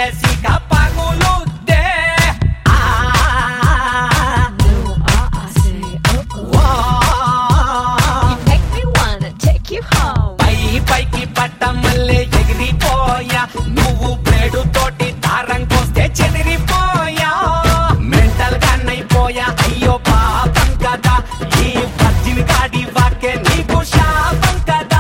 పడేసిక పగులుద్దే పైకి పట్ట మల్లె ఎగిరిపోయా నువ్వు బ్లేడు తోటి దారం కోస్తే చెదిరిపోయా మెంటల్ కన్నైపోయా అయ్యో పాపం కదా ఈ పచ్చిని గాడి వాకే నీకు శాపం కదా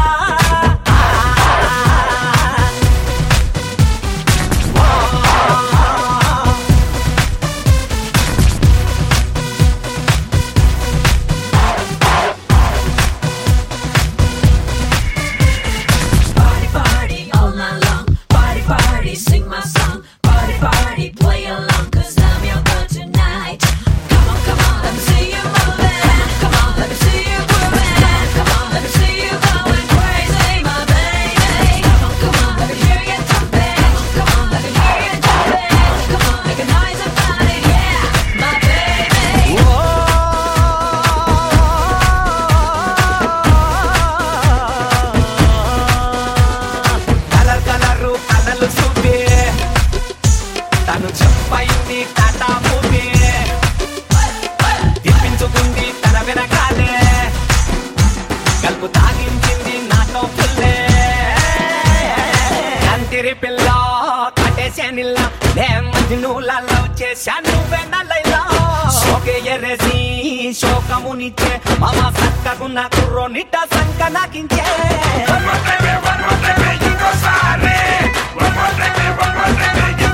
Sing my song, party, play along, 'cause I'm your girl tonight. Come on, let me see you moving. Come on, let me see you grooving. Come on, let me see you going crazy, my baby. Come on, let me hear you jumping. Come on, let me hear you jumping. Come on, make a noise about it, yeah, my baby. కలరు కలలు చూపే తను చెప్పయింది Tata movie తిప్పించుకుంది తన వెనకాలే కలుపు తాగించింది నాతో పుల్లే కంతిరి పిల్ల కట్టేసానిల్ల నే మజ్నులలో చేశాను వెనలైలా షోకే ఎరేసి శోకమునిచ్చే మామ సక్కగున్న కుర్రో నిట్ట సంక నాకించే One more baby, you go sorry. One more baby,